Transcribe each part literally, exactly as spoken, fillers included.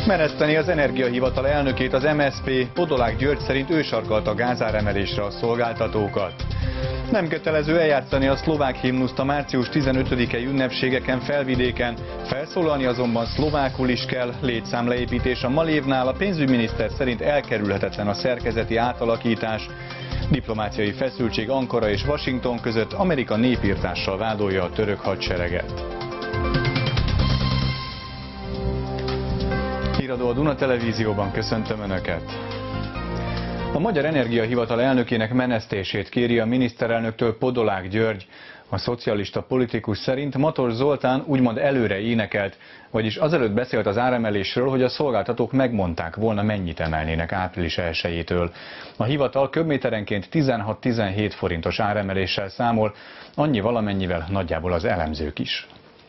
Meneszteni az Energiahivatal elnökét az em es zé pé, Podolák György szerint ő sarkalta a gázáremelésre a szolgáltatókat. Nem kötelező eljátszani a szlovák himnuszt a március tizenötödikei ünnepségeken Felvidéken, felszólalni azonban szlovákul is kell. Létszámleépítés a Malévnál, a pénzügyminiszter szerint elkerülhetetlen a szerkezeti átalakítás. Diplomáciai feszültség Ankara és Washington között, Amerika népirtással vádolja a török hadsereget. Híradó a Duna Televízióban, köszöntöm Önöket! A Magyar Energiahivatal elnökének menesztését kéri a miniszterelnöktől Podolák György. A szocialista politikus szerint Matos Zoltán úgymond előre énekelt, vagyis azelőtt beszélt az áremelésről, hogy a szolgáltatók megmondták volna, mennyit emelnének április elsejétől. A hivatal köbméterenként tizenhat-tizenhét forintos áremeléssel számol, annyi valamennyivel nagyjából az elemzők is.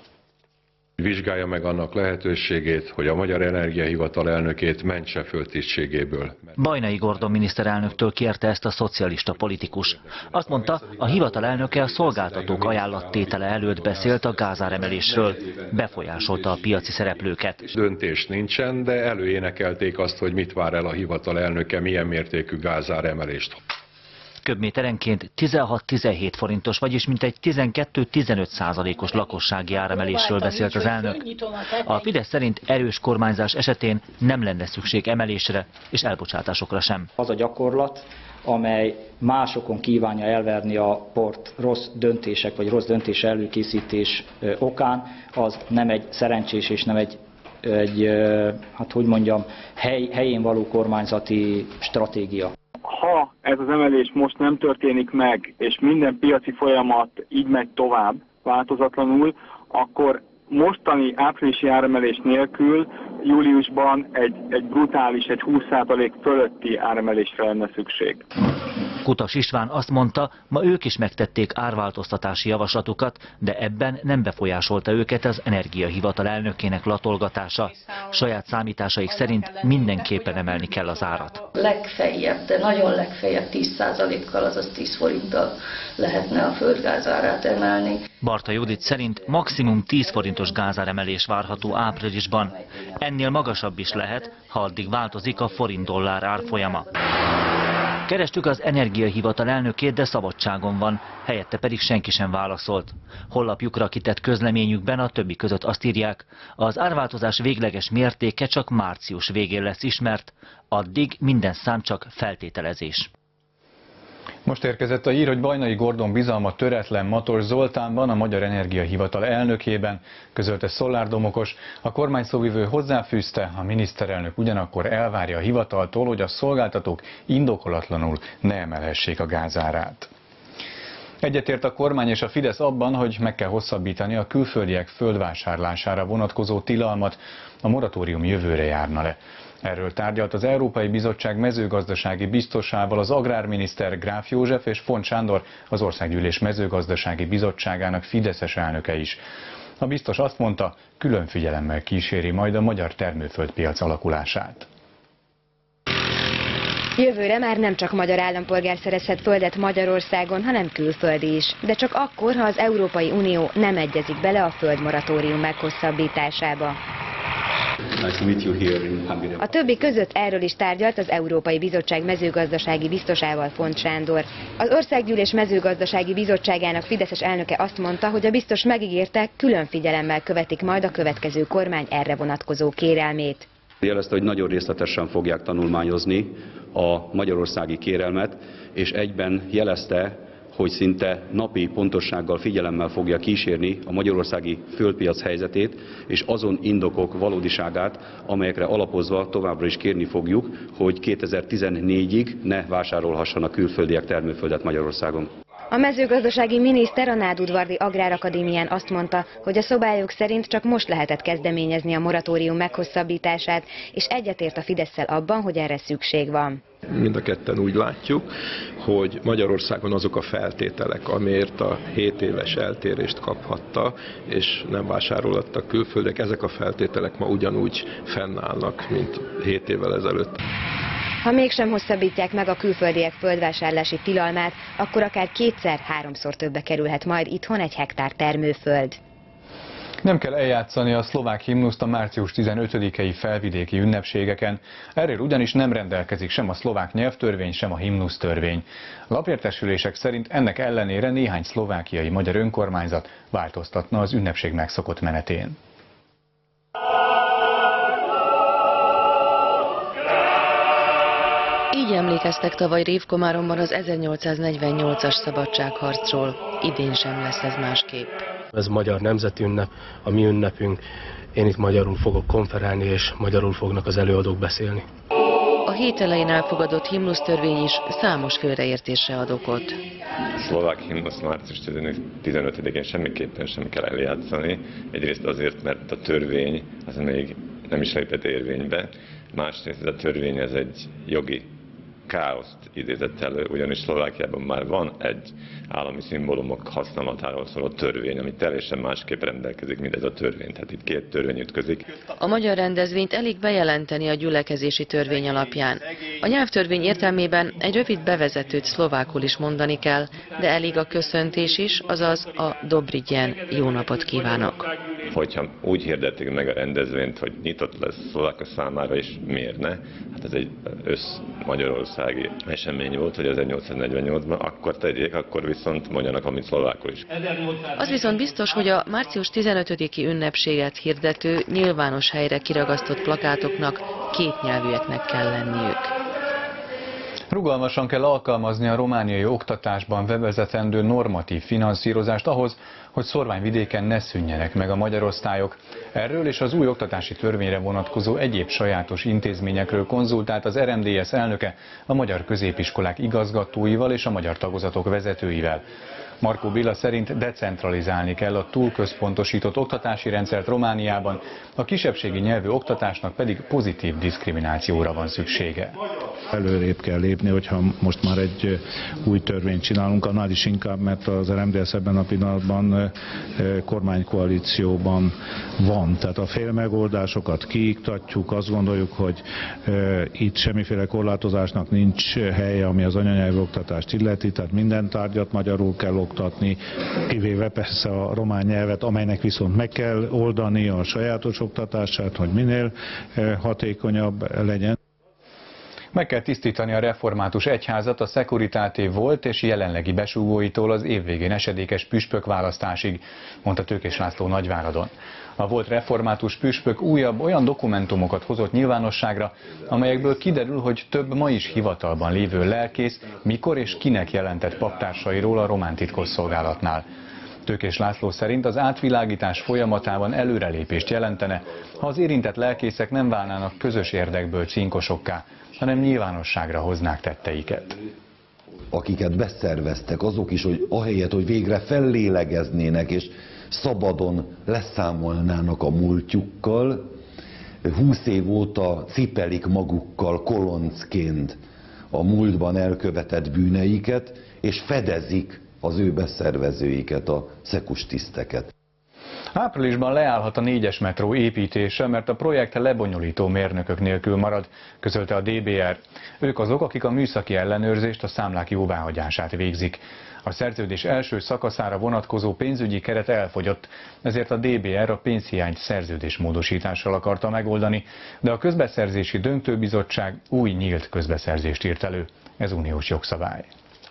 Vizsgálja meg annak lehetőségét, hogy a Magyar Energiahivatal elnökét mentse föl tisztségéből. Bajnai Gordon miniszterelnöktől kérte ezt a szocialista politikus. Azt mondta, a hivatal elnöke a szolgáltatók ajánlattétele előtt beszélt a gázáremelésről, befolyásolta a piaci szereplőket. Döntés nincsen, de előénekelték azt, hogy mit vár el a hivatal elnöke, milyen mértékű gázáremelést. Köbméterenként tizenhat-tizenhét forintos, vagyis mintegy tizenkettő-tizenöt százalékos lakossági áremelésről beszélt az elnök. A Fidesz szerint erős kormányzás esetén nem lenne szükség emelésre és elbocsátásokra sem. Az a gyakorlat, amely másokon kívánja elverni a port rossz döntések vagy rossz döntés előkészítés okán, az nem egy szerencsés és nem egy, egy hát hogy mondjam, hely, helyén való kormányzati stratégia. Ha ez az emelés most nem történik meg, és minden piaci folyamat így megy tovább változatlanul, akkor mostani áprilisi áremelés nélkül júliusban egy, egy brutális, egy húsz százalék fölötti áremelésre lenne szükség. Kutas István azt mondta, ma ők is megtették árváltoztatási javaslatukat, de ebben nem befolyásolta őket az Energiahivatal elnökének latolgatása. Saját számításaik szerint mindenképpen emelni kell az árat. Legfeljebb, de nagyon legfeljebb tíz százalékkal, azaz tíz forinttal lehetne a földgáz árát emelni. Barta Judit szerint maximum tíz forintos gázáremelés várható áprilisban. Ennél magasabb is lehet, ha addig változik a forint-dollár árfolyama. Kerestük az Energiahivatal elnökét, de szabadságon van, helyette pedig senki sem válaszolt. Honlapjukra kitett közleményükben a többi között azt írják, az árváltozás végleges mértéke csak március végén lesz ismert, addig minden szám csak feltételezés. Most érkezett a hír, hogy Bajnai Gordon bizalma töretlen Matos Zoltánban, a Magyar Energiahivatal elnökében, közölte Szollár Domokos. A kormányszóvivő hozzáfűzte, a miniszterelnök ugyanakkor elvárja a hivataltól, hogy a szolgáltatók indokolatlanul ne emelhessék a gázárát. Egyetért a kormány és a Fidesz abban, hogy meg kell hosszabbítani a külföldiek földvásárlására vonatkozó tilalmat, a moratórium jövőre járna le. Erről tárgyalt az Európai Bizottság mezőgazdasági biztosával az agrárminiszter Gráf József és Font Sándor, az Országgyűlés mezőgazdasági bizottságának fideszes elnöke is. A biztos azt mondta, külön figyelemmel kíséri majd a magyar termőföldpiac alakulását. Jövőre már nem csak magyar állampolgár szerezhet földet Magyarországon, hanem külföldi is. De csak akkor, ha az Európai Unió nem egyezik bele a földmoratórium meghosszabbításába. A többi között erről is tárgyalt az Európai Bizottság mezőgazdasági biztosával, Font Sándor. Az Országgyűlés mezőgazdasági bizottságának fideszes elnöke azt mondta, hogy a biztos megígérte, külön figyelemmel követik majd a következő kormány erre vonatkozó kérelmét. Jelezte, hogy nagyon részletesen fogják tanulmányozni a magyarországi kérelmet, és egyben jelezte, hogy szinte napi pontossággal figyelemmel fogja kísérni a magyarországi földpiac helyzetét és azon indokok valódiságát, amelyekre alapozva továbbra is kérni fogjuk, hogy kétezer-tizennégyig ne vásárolhassanak külföldiek termőföldet Magyarországon. A mezőgazdasági miniszter a Nádudvardi Agrárakadémián azt mondta, hogy a szabályok szerint csak most lehetett kezdeményezni a moratórium meghosszabbítását, és egyetért a Fidesszel abban, hogy erre szükség van. Mind a ketten úgy látjuk, hogy Magyarországon azok a feltételek, amiért a hét éves eltérést kaphatta, és nem vásárolhattak külföldek, ezek a feltételek ma ugyanúgy fennállnak, mint hét évvel ezelőtt. Ha mégsem hosszabbítják meg a külföldiek földvásárlási tilalmát, akkor akár kétszer-háromszor többe kerülhet majd itthon egy hektár termőföld. Nem kell eljátszani a szlovák himnuszt a március tizenötödikei felvidéki ünnepségeken, erről ugyanis nem rendelkezik sem a szlovák nyelvtörvény, sem a himnusztörvény. Lapértesülések szerint ennek ellenére néhány szlovákiai magyar önkormányzat változtatna az ünnepség megszokott menetén. Így emlékeztek tavaly Révkomáromban az ezernyolcszáznegyvennyolcas szabadságharcról. Idén sem lesz ez másképp. Ez magyar nemzeti ünnep, a mi ünnepünk. Én itt magyarul fogok konferálni, és magyarul fognak az előadók beszélni. A hét elején elfogadott himnusztörvény is számos félreértésre ad okot. Szlovák himnusz március tizenötödikén semmiképpen sem kell eljátszani. Egyrészt azért, mert a törvény az még nem is lépett érvénybe. Másrészt ez a törvény ez egy jogi káoszt idézett elő, ugyanis Szlovákiában már van egy állami szimbólumok használatáról szóló törvény, ami teljesen másképp rendelkezik, mint ez a törvény. Tehát itt két törvény ütközik. A magyar rendezvényt elég bejelenteni a gyülekezési törvény alapján. A nyelvtörvény értelmében egy rövid bevezetőt szlovákul is mondani kell, de elég a köszöntés is, azaz a Dobrigyen, jó napot kívánok. Hogyha úgy hirdetik meg a rendezvényt, hogy nyitott lesz szlovákok számára, és miért ne? Hát ez egy össz-magyarországi esemény volt, hogy ezernyolcszáznegyvennyolcban, akkor tegyék, akkor viszont mondjanak, amit szlovákul is. Az viszont biztos, hogy a március tizenötödiki ünnepséget hirdető, nyilvános helyre kiragasztott plakátoknak kétnyelvűeknek kell lenniük. Rugalmasan kell alkalmazni a romániai oktatásban bevezetendő normatív finanszírozást ahhoz, hogy szorványvidéken ne szűnjenek meg a magyar osztályok. Erről és az új oktatási törvényre vonatkozó egyéb sajátos intézményekről konzultált az er em dé es elnöke a magyar középiskolák igazgatóival és a magyar tagozatok vezetőivel. Markó Béla szerint decentralizálni kell a túlközpontosított oktatási rendszert Romániában, a kisebbségi nyelvű oktatásnak pedig pozitív diszkriminációra van szüksége. Előrébb kell lépni, hogyha most már egy új törvényt csinálunk, annál is inkább, mert az er em dé es ebben a pillanatban kormánykoalícióban van. Tehát a félmegoldásokat kiiktatjuk, azt gondoljuk, hogy itt semmiféle korlátozásnak nincs helye, ami az anyanyelvű oktatást illeti, tehát minden tárgyat magyarul kell oktatni, kivéve persze a román nyelvet, amelynek viszont meg kell oldani a sajátos oktatását, hogy minél hatékonyabb legyen. Meg kell tisztítani a református egyházat a Securitate volt és jelenlegi besúgóitól az évvégén esedékes püspök választásig, mondta Tőkés László Nagyváradon. A volt református püspök újabb olyan dokumentumokat hozott nyilvánosságra, amelyekből kiderül, hogy több ma is hivatalban lévő lelkész mikor és kinek jelentett paptársairól a román titkosszolgálatnál. Tőkés László szerint az átvilágítás folyamatában előrelépést jelentene, ha az érintett lelkészek nem válnának közös érdekből cinkosokká, hanem nyilvánosságra hoznák tetteiket. Akiket beszerveztek, azok is, hogy ahelyett, hogy végre fellélegeznének és szabadon leszámolnának a múltjukkal, húsz év óta cipelik magukkal koloncként a múltban elkövetett bűneiket, és fedezik az ő beszervezőiket, a szekustiszteket. Áprilisban leállhat a négyes metró építése, mert a projekt lebonyolító mérnökök nélkül marad, közölte a dé bé er. Ők azok, akik a műszaki ellenőrzést, a számlák jóváhagyását végzik. A szerződés első szakaszára vonatkozó pénzügyi keret elfogyott, ezért a dé bé er a pénzhiányt szerződésmódosítással akarta megoldani, de a közbeszerzési döntőbizottság új nyílt közbeszerzést írt elő. Ez uniós jogszabály.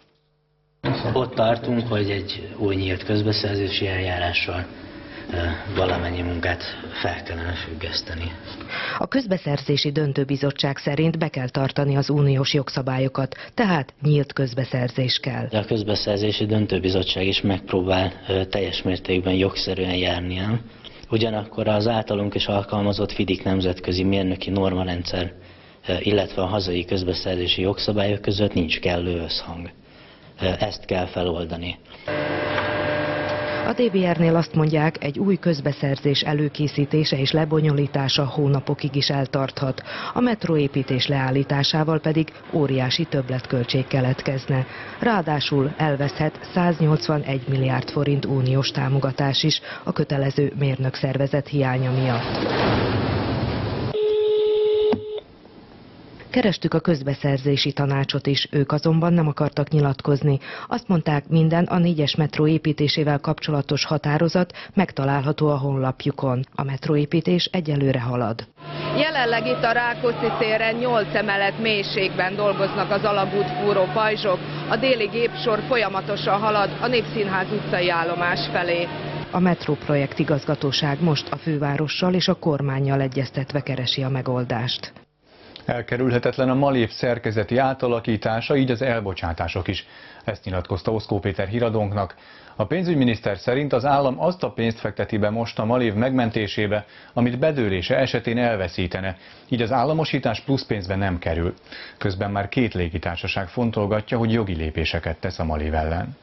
Ott tartunk, hogy egy új nyílt közbeszerzési eljárással valamennyi munkát fel kellene függeszteni. A közbeszerzési döntőbizottság szerint be kell tartani az uniós jogszabályokat, tehát nyílt közbeszerzés kell. De a közbeszerzési döntőbizottság is megpróbál teljes mértékben jogszerűen járni el. Ugyanakkor az általunk is alkalmazott FIDIK nemzetközi mérnöki normarendszer, illetve a hazai közbeszerzési jogszabályok között nincs kellő összhang. Ezt kell feloldani. A dé bé er-nél azt mondják, egy új közbeszerzés előkészítése és lebonyolítása hónapokig is eltarthat. A metróépítés leállításával pedig óriási többletköltség keletkezne. Ráadásul elveszhet száznyolcvanegy milliárd forint uniós támogatás is a kötelező mérnökszervezet hiánya miatt. Kerestük a közbeszerzési tanácsot is, ők azonban nem akartak nyilatkozni. Azt mondták, minden a négyes metró építésével kapcsolatos határozat megtalálható a honlapjukon. A metróépítés egyelőre halad. Jelenleg itt a Rákóczi téren nyolc emelet mélységben dolgoznak az alagút fúró pajzsok. A déli gépsor folyamatosan halad a Népszínház utcai állomás felé. A metróprojekt igazgatóság most a fővárossal és a kormánnyal egyeztetve keresi a megoldást. Elkerülhetetlen a Malév szerkezeti átalakítása, így az elbocsátások is. Ezt nyilatkozta Oszkó Péter híradónknak. A pénzügyminiszter szerint az állam azt a pénzt fekteti be most a Malév megmentésébe, amit bedőlése esetén elveszítene, így az államosítás plusz pénzbe nem kerül. Közben már két légitársaság fontolgatja, hogy jogi lépéseket tesz a Malév ellen.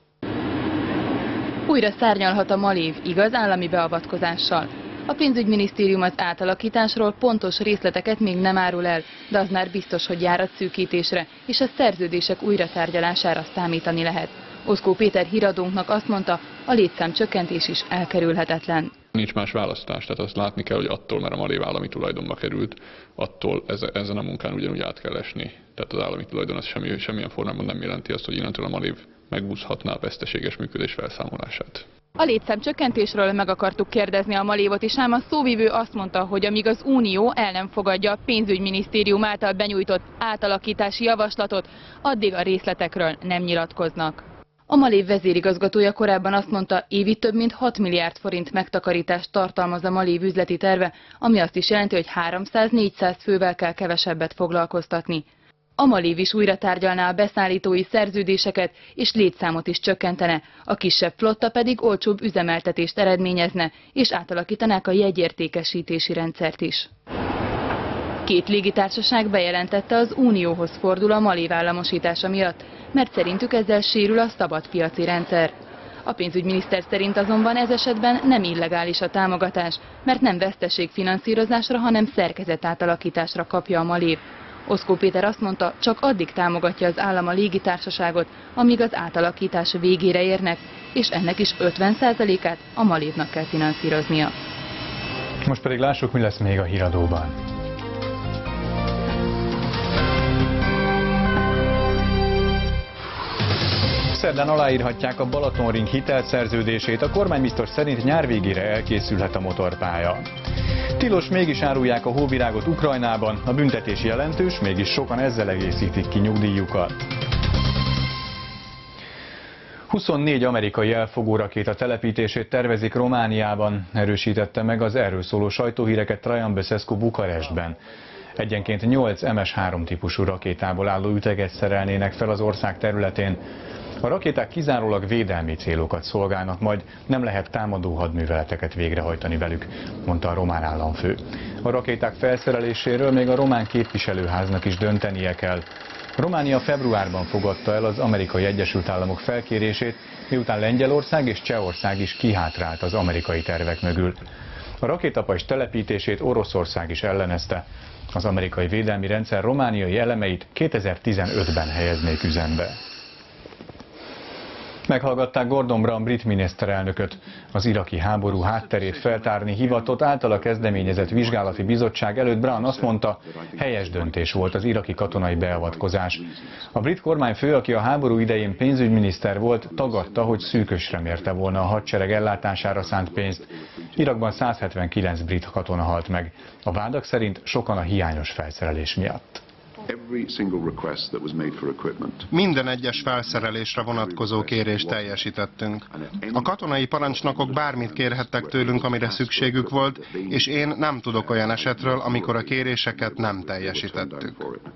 Újra szárnyalhat a Malév, igaz, állami beavatkozással. A pénzügyminisztérium az átalakításról pontos részleteket még nem árul el, de az már biztos, hogy járatszűkítésre és a szerződések újratárgyalására számítani lehet. Oszkó Péter híradónknak azt mondta, a létszámcsökkentés is elkerülhetetlen. Nincs más választás, tehát azt látni kell, hogy attól, mert a Malév állami tulajdonba került, attól ezen a munkán ugyanúgy át kell esni. Tehát az állami tulajdon az semmi, semmilyen formában nem jelenti azt, hogy innentől a Malév megúszhatná a veszteséges működés felszámolását. A létszámcsökkentésről meg akartuk kérdezni a Malévot is, ám a szóvivő azt mondta, hogy amíg az Unió el nem fogadja a pénzügyminisztérium által benyújtott átalakítási javaslatot, addig a részletekről nem nyilatkoznak. A Malév vezérigazgatója korábban azt mondta, évi több mint hat milliárd forint megtakarítást tartalmaz a Malév üzleti terve, ami azt is jelenti, hogy háromszáz-négyszáz fővel kell kevesebbet foglalkoztatni. A Malév is újra tárgyalná a beszállítói szerződéseket, és létszámot is csökkentene, a kisebb flotta pedig olcsóbb üzemeltetést eredményezne, és átalakítanák a jegyértékesítési rendszert is. Két légitársaság bejelentette, az Unióhoz fordul a Malév államosítása miatt, mert szerintük ezzel sérül a szabad piaci rendszer. A pénzügyminiszter szerint azonban ez esetben nem illegális a támogatás, mert nem veszteségfinanszírozásra, hanem szerkezetátalakításra kapja a Malév. Oszkó Péter azt mondta, csak addig támogatja az állam a légitársaságot, amíg az átalakítás végére érnek, és ennek is ötven százalékát a Malévnak kell finanszíroznia. Most pedig lássuk, mi lesz még a híradóban. Szerdán aláírhatják a Balatonring hitelszerződését, a kormány biztos szerint nyár végére elkészülhet a motorpálya. Tilos, mégis árulják a hóvirágot Ukrajnában, a büntetés jelentős, mégis sokan ezzel egészítik ki nyugdíjukat. huszonnégy amerikai elfogó rakéta telepítését tervezik Romániában, erősítette meg az erről szóló sajtóhíreket Traian Băsescu Bukarestben. Egyenként nyolc em es három típusú rakétából álló üteget szerelnének fel az ország területén. A rakéták kizárólag védelmi célokat szolgálnak, majd nem lehet támadó hadműveleteket végrehajtani velük, mondta a román államfő. A rakéták felszereléséről még a román képviselőháznak is döntenie kell. Románia februárban fogadta el az Amerikai Egyesült Államok felkérését, miután Lengyelország és Csehország is kihátrált az amerikai tervek mögül. A rakétapajzs telepítését Oroszország is ellenezte. Az amerikai védelmi rendszer romániai elemeit kétezer-tizenötben helyeznék üzembe. Meghallgatták Gordon Brown brit miniszterelnököt. Az iraki háború hátterét feltárni hivatott általa kezdeményezett vizsgálati bizottság előtt Brown azt mondta, helyes döntés volt az iraki katonai beavatkozás. A brit kormányfő, aki a háború idején pénzügyminiszter volt, tagadta, hogy szűkösre mérte volna a hadsereg ellátására szánt pénzt. Irakban száz hetvenkilenc brit katona halt meg. A vádak szerint sokan a hiányos felszerelés miatt. Minden egyes felszerelésre vonatkozó kérést teljesítettünk. A katonai parancsnokok bármit kérhettek tőlünk, amire szükségük volt, és én nem tudok olyan esetről, amikor a kéréseket nem teljesítettük.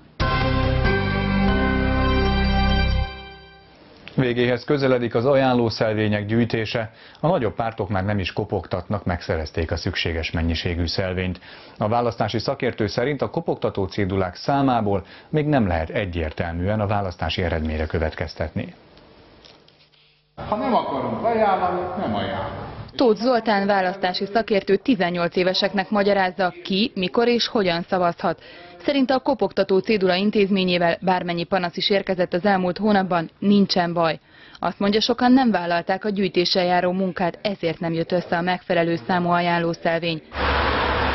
Végéhez közeledik az ajánlószelvények gyűjtése. A nagyobb pártok már nem is kopogtatnak, megszerezték a szükséges mennyiségű szelvényt. A választási szakértő szerint a kopogtató cédulák számából még nem lehet egyértelműen a választási eredményre következtetni. Ha nem akarunk ajánlani, nem ajánlani. Tóth Zoltán választási szakértő tizennyolc éveseknek magyarázza, ki, mikor és hogyan szavazhat. Szerinte a kopogtató cédula intézményével bármennyi panasz is érkezett az elmúlt hónapban, nincsen baj. Azt mondja, sokan nem vállalták a gyűjtéssel járó munkát, ezért nem jött össze a megfelelő számú ajánlószelvény.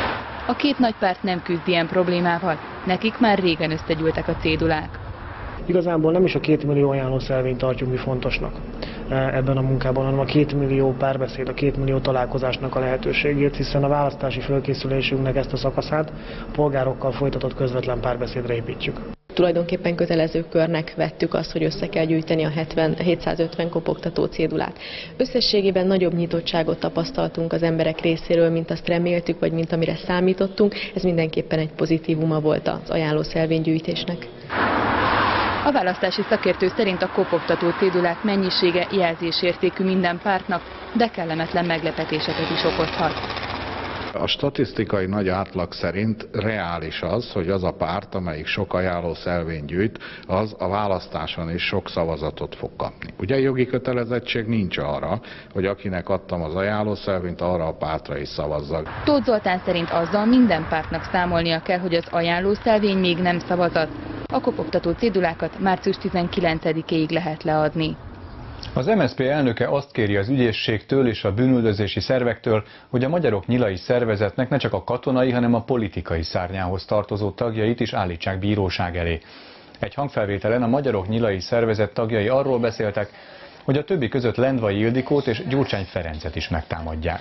A két nagy párt nem küzd ilyen problémával, nekik már régen összegyűltek a cédulák. Igazából nem is a két millió ajánlószelvényt tartjuk mi fontosnak ebben a munkában, hanem a két millió párbeszéd, a két millió találkozásnak a lehetőségét, hiszen a választási fölkészülésünknek ezt a szakaszát a polgárokkal folytatott közvetlen párbeszédre építjük. Tulajdonképpen kötelező körnek vettük azt, hogy össze kell gyűjteni a hetven, hétszázötven kopogtató cédulát. Összességében nagyobb nyitottságot tapasztaltunk az emberek részéről, mint azt reméltük, vagy mint amire számítottunk. Ez mindenképpen egy pozitívuma volt az ajánlószelvénygyűjtésnek. A választási szakértő szerint a kopogtató cédulák mennyisége jelzésértékű minden pártnak, de kellemetlen meglepetéseket is okozhat. A statisztikai nagy átlag szerint reális az, hogy az a párt, amelyik sok ajánlószelvényt gyűjt, az a választáson is sok szavazatot fog kapni. Ugye jogi kötelezettség nincs arra, hogy akinek adtam az ajánlószelvényt, arra a pártra is szavazzak. Tóth Zoltán szerint azzal minden pártnak számolnia kell, hogy az ajánlószelvény még nem szavazat. A kopogtató cédulákat március tizenkilencedikéig lehet leadni. Az em es zé pé elnöke azt kéri az ügyészségtől és a bűnüldözési szervektől, hogy a Magyarok Nyilai Szervezetnek ne csak a katonai, hanem a politikai szárnyához tartozó tagjait is állítsák bíróság elé. Egy hangfelvételen a Magyarok Nyilai Szervezet tagjai arról beszéltek, hogy a többi között Lendvai Ildikót és Gyurcsány Ferencet is megtámadják.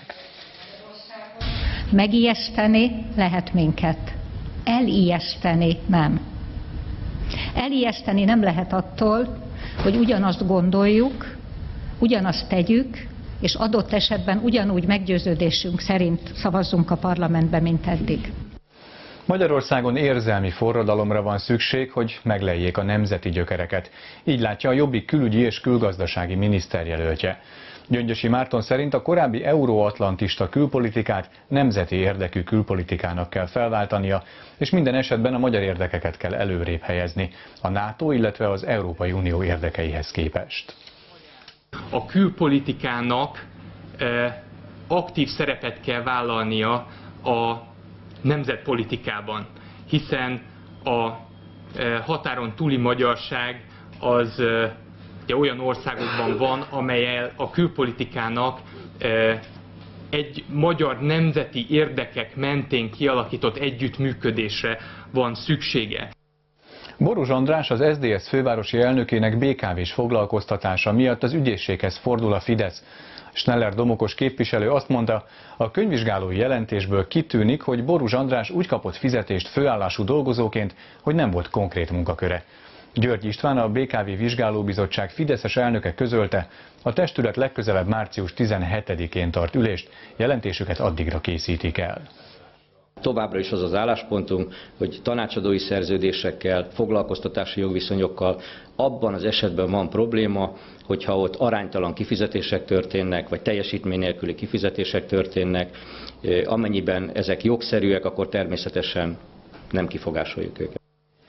Megijeszteni lehet minket, elijeszteni nem. Elijeszteni nem lehet attól, hogy ugyanazt gondoljuk, ugyanazt tegyük, és adott esetben ugyanúgy meggyőződésünk szerint szavazzunk a parlamentbe, mint eddig. Magyarországon érzelmi forradalomra van szükség, hogy meglejjék a nemzeti gyökereket. Így látja a Jobbik külügyi és külgazdasági miniszterjelöltje. Gyöngyösi Márton szerint a korábbi euróatlantista külpolitikát nemzeti érdekű külpolitikának kell felváltania, és minden esetben a magyar érdekeket kell előrébb helyezni, a NATO, illetve az Európai Unió érdekeihez képest. A külpolitikának eh, aktív szerepet kell vállalnia a nemzetpolitikában, hiszen a eh, határon túli magyarság az eh, ugye olyan országokban van, amelyel a külpolitikának eh, egy magyar nemzeti érdekek mentén kialakított együttműködésre van szüksége. Boros András, az es zé dé es fővárosi elnökének bé ká vés foglalkoztatása miatt az ügyészséghez fordul a Fidesz. Schneller Domokos képviselő azt mondta, a könyvvizsgálói jelentésből kitűnik, hogy Boros András úgy kapott fizetést főállású dolgozóként, hogy nem volt konkrét munkaköre. György István, a bé ká vé Vizsgálóbizottság fideszes elnöke közölte, a testület legközelebb március tizenhetedikén tart ülést, jelentésüket addigra készítik el. Továbbra is az az álláspontunk, hogy tanácsadói szerződésekkel, foglalkoztatási jogviszonyokkal abban az esetben van probléma, hogyha ott aránytalan kifizetések történnek, vagy teljesítmény nélküli kifizetések történnek, amennyiben ezek jogszerűek, akkor természetesen nem kifogásoljuk őket.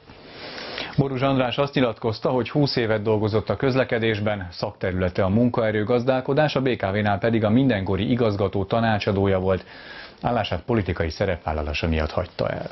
Boros András azt nyilatkozta, hogy húsz évet dolgozott a közlekedésben, szakterülete a munkaerőgazdálkodás, a bé ká vénál pedig a mindenkori igazgató tanácsadója volt. Állását politikai szerepvállalása miatt hagyta el.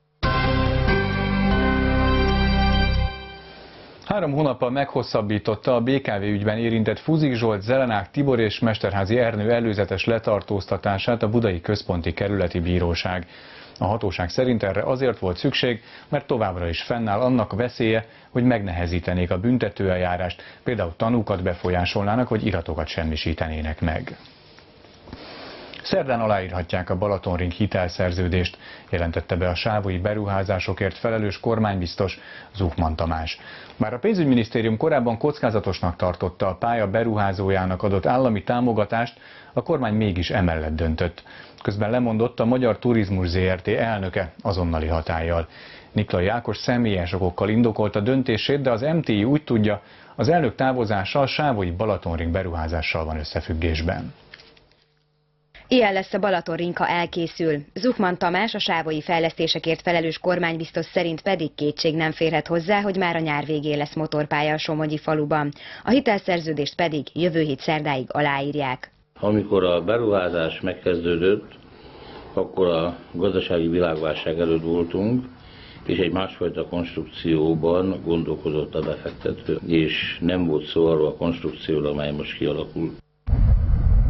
Három hónappal meghosszabbította a bé ká vé ügyben érintett Fuzik Zsolt, Zelenák Tibor és Mesterházy Ernő előzetes letartóztatását a Budai Központi Kerületi Bíróság. A hatóság szerint erre azért volt szükség, mert továbbra is fennáll annak veszélye, hogy megnehezítenék a büntetőeljárást, például tanúkat befolyásolnának, vagy iratokat semmisítenének meg. Szerdán aláírhatják a Balatonring hitelszerződést, jelentette be a sávói beruházásokért felelős kormánybiztos Zuchman Tamás. Bár a pénzügyminisztérium korábban kockázatosnak tartotta a pálya beruházójának adott állami támogatást, a kormány mégis emellett döntött. Közben lemondott a Magyar Turizmus zé er té elnöke azonnali hatállyal. Niklai Ákos személyes okokkal indokolta döntését, de az em té i úgy tudja, az elnök távozása a sávói Balatonring beruházással van összefüggésben. Ilyen lesz a Balatonring, ha elkészül. Zuchman Tamás, a sávói fejlesztésekért felelős kormánybiztos szerint pedig kétség nem férhet hozzá, hogy már a nyár végén lesz motorpálya a Somogyi faluban. A hitelszerződést pedig jövő hét szerdáig aláírják. Amikor a beruházás megkezdődött, akkor a gazdasági világválság előtt voltunk, és egy másfajta konstrukcióban gondolkozott a befektető, és nem volt szó arról a konstrukcióról, amely most kialakult. A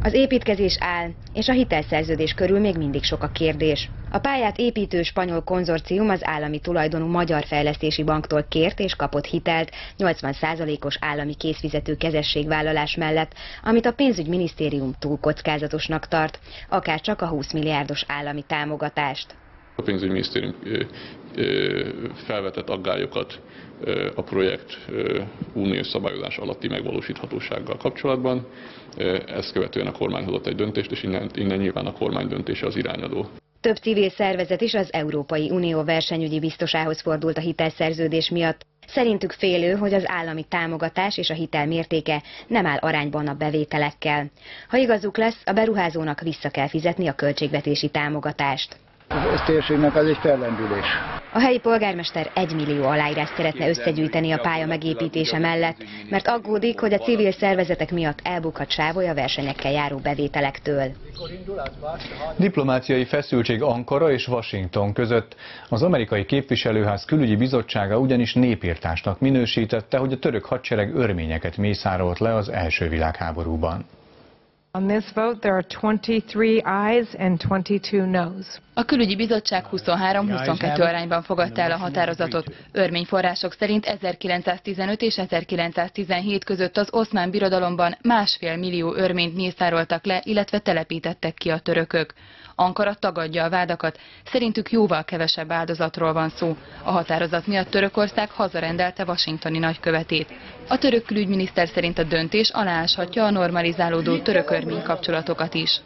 Az építkezés áll, és a hitelszerződés körül még mindig sok a kérdés. A pályát építő spanyol konzorcium az állami tulajdonú Magyar Fejlesztési Banktól kért és kapott hitelt nyolcvan százalékos állami készfizető kezességvállalás mellett, amit a pénzügyminisztérium túl kockázatosnak tart, akár csak a húsz milliárdos állami támogatást. A pénzügyminisztérium felvetett aggályokat a projekt uniós szabályozás alatti megvalósíthatósággal kapcsolatban. Ezt követően a kormány hozott egy döntést, és innen, innen nyilván a kormány döntése az irányadó. Több civil szervezet is az Európai Unió versenyügyi biztosához fordult a hitelszerződés miatt. Szerintük félő, hogy az állami támogatás és a hitel mértéke nem áll arányban a bevételekkel. Ha igazuk lesz, a beruházónak vissza kell fizetni a költségvetési támogatást. Ez térségnek az egy fellendülés. A helyi polgármester egy millió aláírást szeretne összegyűjteni a pálya megépítése mellett, mert aggódik, hogy a civil szervezetek miatt elbukhat Sávoly a versenyekkel járó bevételektől. Diplomáciai feszültség Ankara és Washington között. Az amerikai képviselőház külügyi bizottsága ugyanis népirtásnak minősítette, hogy a török hadsereg örményeket mészárolt le az első világháborúban. On this vote there are twenty-three ayes and twenty-two noes. A külügyi bizottság huszonhárom-huszonkettő arányban fogadta el a határozatot. Örmény források szerint ezerkilencszáztizenöt és ezerkilencszáztizenhét között az Oszmán Birodalomban másfél millió örményt mészároltak le, illetve telepítettek ki a törökök. Ankara tagadja a vádakat, szerintük jóval kevesebb áldozatról van szó. A határozat miatt Törökország hazarendelte washingtoni nagykövetét. A török külügyminiszter szerint a döntés alááshatja a normalizálódó török-örmény kapcsolatokat is.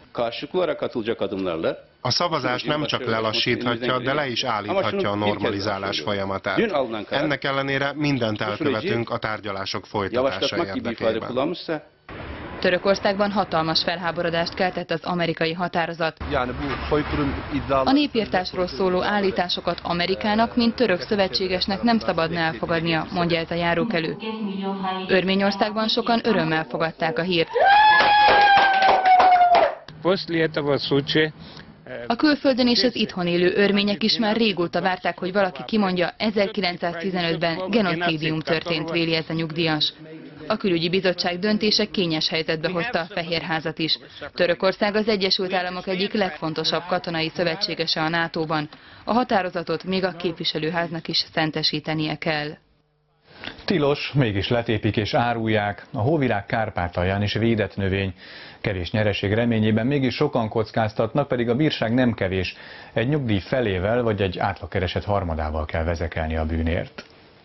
A szavazás nem csak lelassíthatja, de le is állíthatja a normalizálás folyamatát. Ennek ellenére mindent elkövetünk a tárgyalások folytatása érdekében. Törökországban hatalmas felháborodást keltett az amerikai határozat. A népirtásról szóló állításokat Amerikának, mint török szövetségesnek nem szabadna elfogadnia, mondja ez a járókelő. Örményországban sokan örömmel fogadták a hírt. A külföldön és az itthon élő örmények is már régóta várták, hogy valaki kimondja, ezerkilencszáztizenötben genocídium történt, véli ez a nyugdíjas. A külügyi bizottság döntése kényes helyzetbe hozta a Fehérházat is. Törökország az Egyesült Államok egyik legfontosabb katonai szövetségese a nátóban. A határozatot még a képviselőháznak is szentesítenie kell. Tilos, mégis letépik és árulják. A hóvirág Kárpátalján is védett növény. Kevés nyereség reményében mégis sokan kockáztatnak, pedig a bírság nem kevés. Egy nyugdíj felével vagy egy átlagkereset harmadával kell vezekelni a bűnért.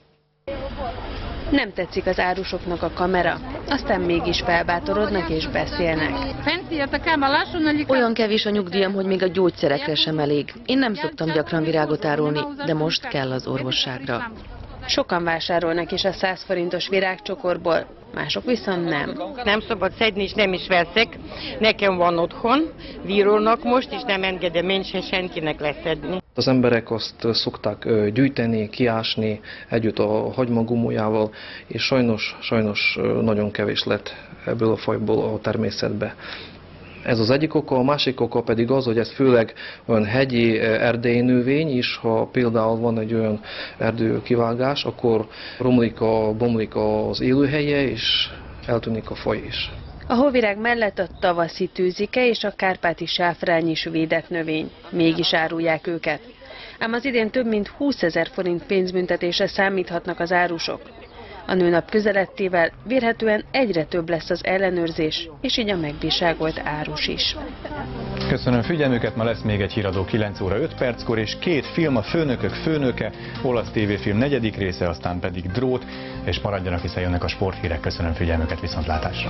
Nem tetszik az árusoknak a kamera, aztán mégis felbátorodnak és beszélnek. Olyan kevés a nyugdíjam, hogy még a gyógyszerekre sem elég. Én nem szoktam gyakran virágot árulni, de most kell az orvosságra. Sokan vásárolnak is a száz forintos virágcsokorból, mások viszont nem. Nem szabad szedni, és nem is veszek. Nekem van otthon, vírónak most, és nem engedem én se senkinek leszedni. Az emberek azt szokták gyűjteni, kiásni együtt a hagymagumójával, és sajnos, sajnos nagyon kevés lett ebből a fajból a természetbe. Ez az egyik oka, a másik oka pedig az, hogy ez főleg olyan hegyi erdei növény is, ha például van egy olyan erdőkivágás, akkor romlik, a, bomlik az élőhelye, és eltűnik a faj is. A hóvirág mellett a tavaszi tűzike és a kárpáti sáfrány is védett növény. Mégis árulják őket. Ám az idén több mint húszezer forint pénzbüntetésre számíthatnak az árusok. A nőnap közelettével vélhetően egyre több lesz az ellenőrzés, és így a megbírságolt árus is. Köszönöm figyelmüket, ma lesz még egy híradó kilenc óra öt perckor, és két film, a Főnökök főnöke, olasz tévéfilm negyedik része, aztán pedig Drót, és maradjanak, hiszen jönnek a sporthírek. Köszönöm figyelmüket, viszontlátásra!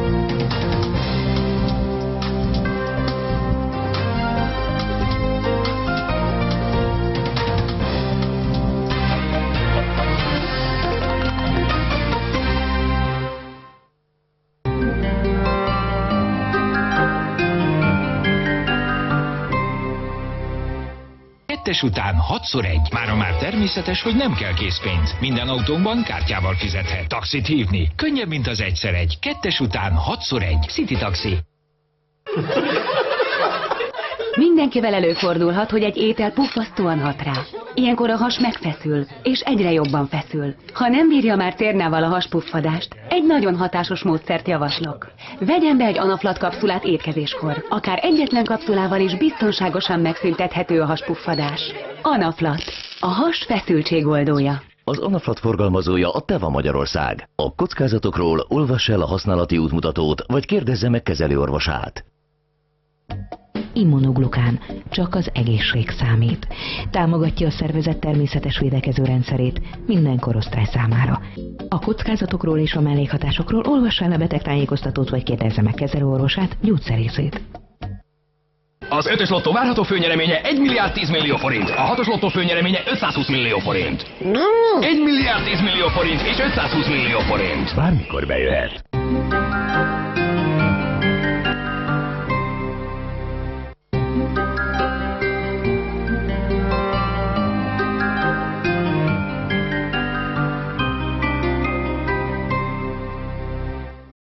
Kettes után hatszor egy. Mára már természetes, hogy nem kell készpénz. Minden autónkban kártyával fizethet. Taxit hívni könnyebb, mint az egyszer egy. Kettes után hatszor egy. City Taxi. Mindenkivel előfordulhat, hogy egy étel puffasztóan hat rá. Ilyenkor a has megfeszül, és egyre jobban feszül. Ha nem bírja már térnával a haspuffadást, Egy nagyon hatásos módszert javaslok. Vegyen be egy Anaflat kapszulát étkezéskor. Akár egyetlen kapszulával is biztonságosan megszüntethető a haspuffadás. Anaflat, a has feszültségoldója. Az Anaflat forgalmazója a Teva Magyarország. A kockázatokról olvass el a használati útmutatót, vagy kérdezze meg kezelőorvosát. Immunoglukán. Csak az egészség számít. Támogatja a szervezet természetes védekező rendszerét minden korosztály számára. A kockázatokról és a mellékhatásokról olvassa el a betegtájékoztatót, vagy kérdezze meg kezelőorvosát, gyógyszerészét. Az ötös lottó várható főnyereménye egy milliárd tíz millió forint, a hatos lottó főnyereménye ötszázhúsz millió forint. egy milliárd tíz millió forint és ötszázhúsz millió forint. Bármikor bejöhet.